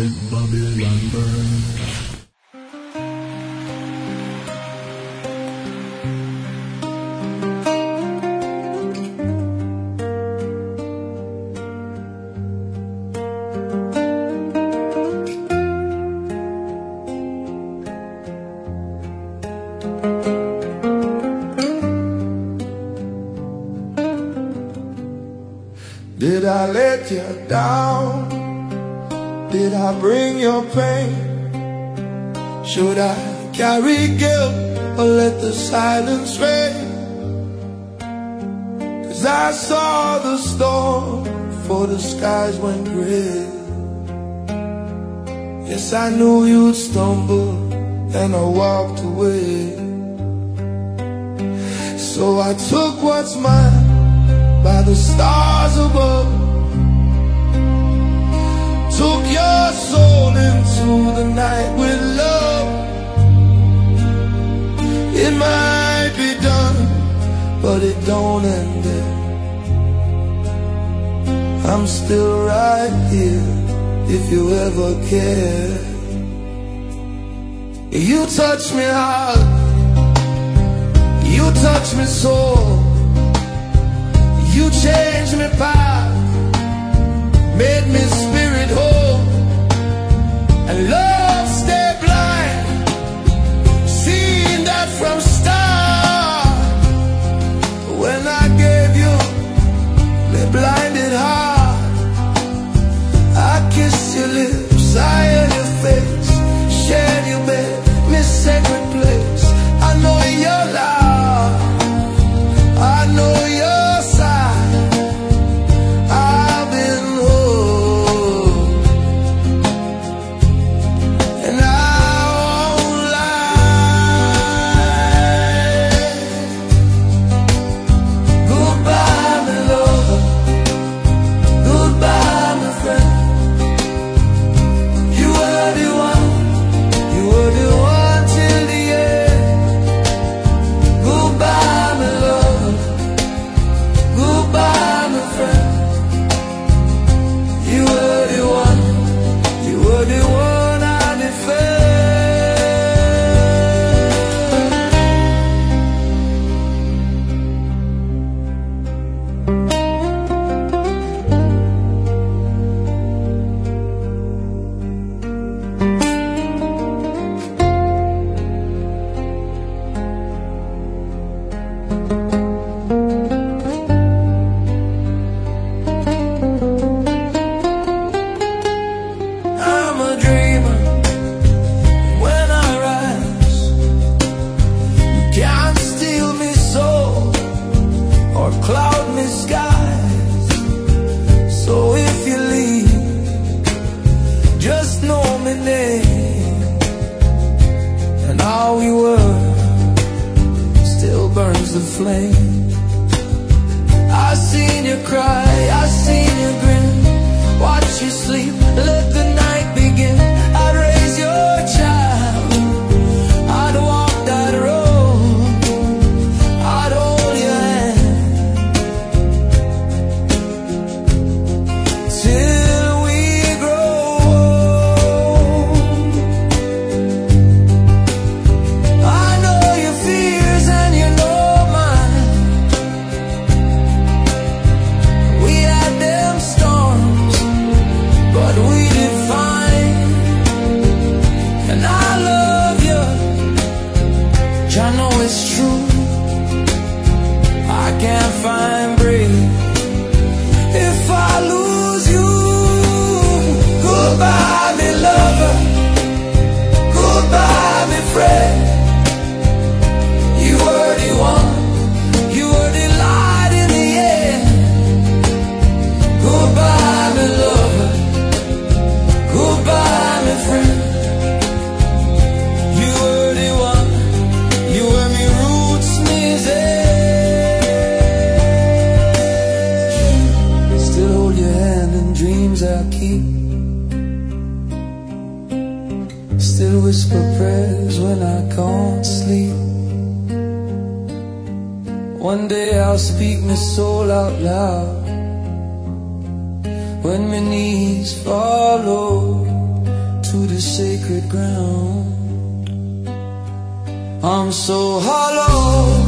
Let Babylon burn. Did I let you down? Did I bring your pain? Should I carry guilt or let the silence reign? 'Cause I saw the storm before the skies went gray. Yes, I knew you'd stumble and I walked away. So I took what's mine by the stars above, took your soul into the night with love. It might be done, but it don't end there. I'm still right here if you ever care. You touch me hard, you touch me soul. You changed me path, made me spirit whole. And love stay blind, seeing that from start. When I gave you the blinded heart, I kissed your lips, I held your face, shared your bed, my sacred place. I know your love, I know your One day I'll speak my soul out loud when my knees fall low. to the sacred ground. I'm so hollow,